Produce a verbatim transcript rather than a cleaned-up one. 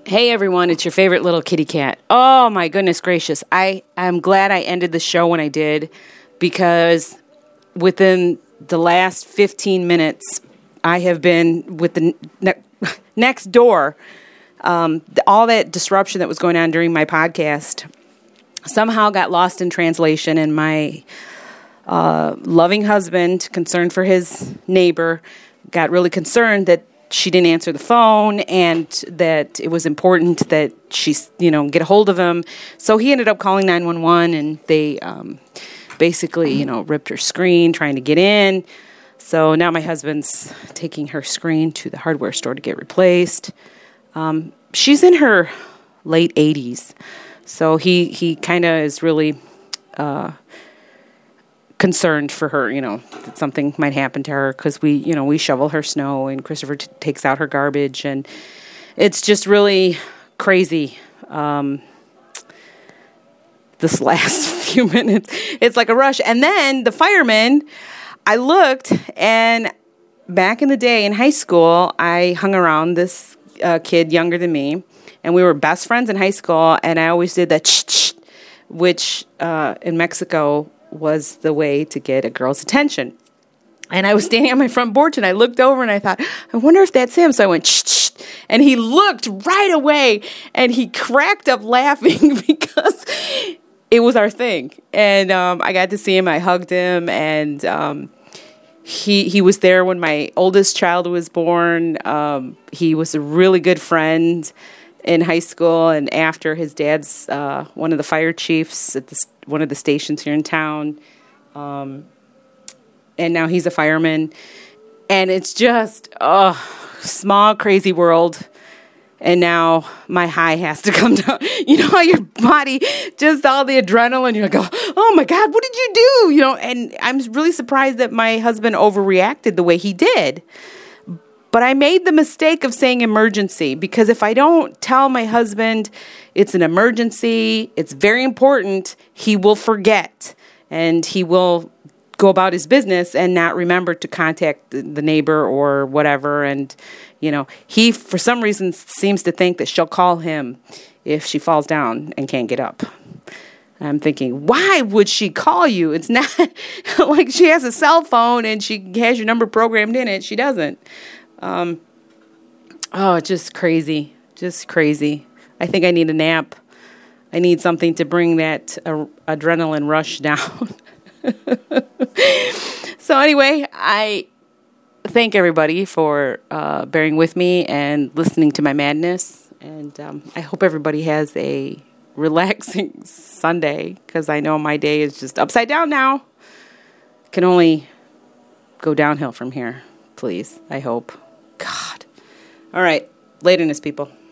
Hey everyone, it's your favorite little kitty cat. Oh my goodness gracious. I, I'm glad I ended the show when I did, because within the last fifteen minutes, I have been with the ne- next door. Um, the, all that disruption that was going on during my podcast somehow got lost in translation, and my uh, loving husband, concerned for his neighbor, got really concerned that she didn't answer the phone and that it was important that she, you know, get a hold of him. So he ended up calling nine one one, and they um, basically, you know, ripped her screen trying to get in. So now my husband's taking her screen to the hardware store to get replaced. Um, she's in her late eighties. So he, he kind of is really uh, concerned for her, you know, that something might happen to her, because we, you know, we shovel her snow and Christopher t- takes out her garbage, and it's just really crazy. Um, this last few minutes, it's like a rush. And then the firemen, I looked, and back in the day in high school, I hung around this uh, kid younger than me, and we were best friends in high school, and I always did that ch-ch, which uh, in Mexico was the way to get a girl's attention. And I was standing on my front porch, and I looked over, and I thought, I wonder if that's him. So I went, shh, and he looked right away, and he cracked up laughing because it was our thing. And um, I got to see him. I hugged him, and um, he he was there when my oldest child was born. Um, he was a really good friend in high school, and after, his dad's uh, one of the fire chiefs at the, one of the stations here in town, um, and now he's a fireman, and it's just a oh, small, crazy world, and now my high has to come down. You know how your body, just all the adrenaline, you go, oh my God, what did you do? You know, and I'm really surprised that my husband overreacted the way he did. But I made the mistake of saying emergency, because if I don't tell my husband it's an emergency, it's very important, he will forget, and he will go about his business and not remember to contact the neighbor or whatever. And, you know, he, for some reason, seems to think that she'll call him if she falls down and can't get up. I'm thinking, why would she call you? It's not like she has a cell phone and she has your number programmed in it. She doesn't. Um, oh, it's just crazy, just crazy. I think I need a nap. I need something to bring that uh, adrenaline rush down. So anyway, I thank everybody for uh, bearing with me and listening to my madness. And um, I hope everybody has a relaxing Sunday, because I know my day is just upside down now. Can only go downhill from here. Please, I hope. God. All right. Laterness, people.